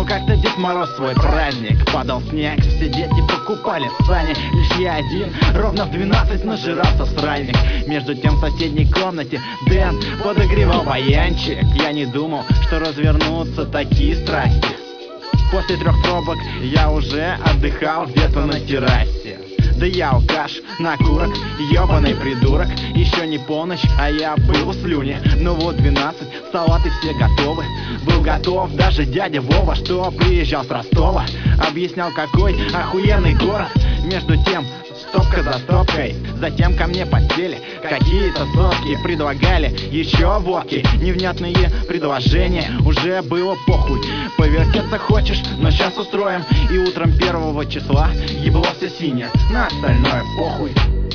Но как-то Дед Мороз свой праздник, падал снег, все дети покупали сани. Лишь я один, ровно в 12 нажирался в сральник. Между тем в соседней комнате Дэн подогревал баянчик. Я не думал, что развернутся такие страсти. После 3 пробок я уже отдыхал где-то на террасе. Да я алкаш, накурок, ёбаный придурок. Еще не полночь, а я был в слюне. Ну вот 12, салаты все готовы. Был готов даже дядя Вова, что приезжал с Ростова. Объяснял, какой охуенный город. Между тем, стопка за стопкой. Затем ко мне подсели какие-то сотки. Предлагали еще водки. Невнятные предложения, уже было похуй. Повертеться хочешь, но сейчас устроим. И утром 1 числа ебло все синее, на остальное похуй.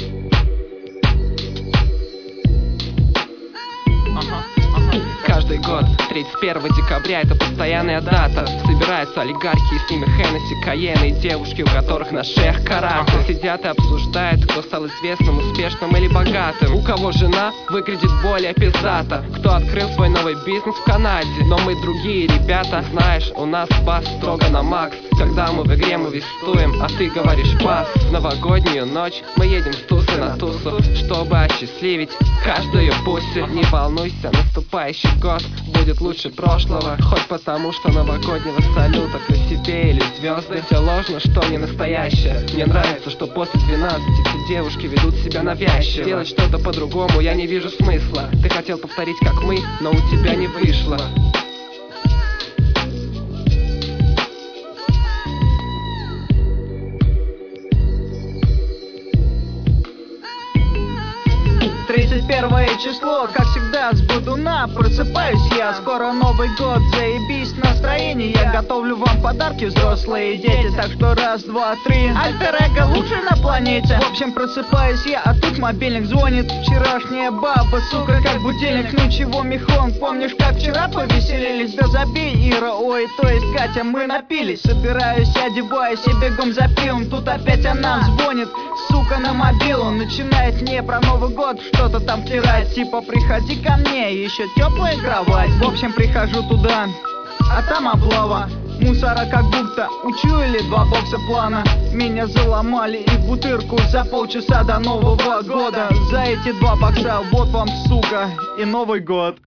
Каждый год 31 декабря это постоянная дата. Собираются олигархи, и с ними Хеннесси, Каены и девушки, у которых на шеях караты. Сидят и обсуждают, кто стал известным, успешным или богатым, у кого жена выглядит более пиздато, кто открыл свой новый бизнес в Канаде. Но мы другие ребята, знаешь, у нас бас строго на макс. Когда мы в игре, мы вестуем, а ты говоришь пас. В новогоднюю ночь мы едем с тусы на тусу, чтобы осчастливить каждую пусю. Не волнуйся, наступающий год будет лучше прошлого. Хоть потому, что новогоднего салюта красивее или звезды. Все ложно, что не настоящее. Мне нравится, что после 12 все девушки ведут себя навязчиво. Делать что-то по-другому я не вижу смысла. Ты хотел повторить, как мы, но у тебя не вышло. Первое число, как всегда, с будуна. Просыпаюсь я, скоро Новый год, заебись настроение. Я готовлю вам подарки, взрослые дети. Так что раз, два, три, альтер-эго лучший на планете. В общем, просыпаюсь я, а тут мобильник звонит. Вчерашняя баба, сука, как будильник. Ну чего, Михон, помнишь, как вчера повеселились? Да забей, Ира, ой, то есть Катя, мы напились. Собираюсь, одеваюсь и бегом за пивом. Тут опять она звонит, сука, на мобилу. Начинает мне про Новый год что-то там втирать, типа приходи ко мне, еще теплая кровать. В общем, прихожу туда, а там облава. Мусора как будто учуяли 2 бокса плана. Меня заломали и в бутырку за полчаса до Нового года. За эти 2 бокса вот вам, сука, и Новый год.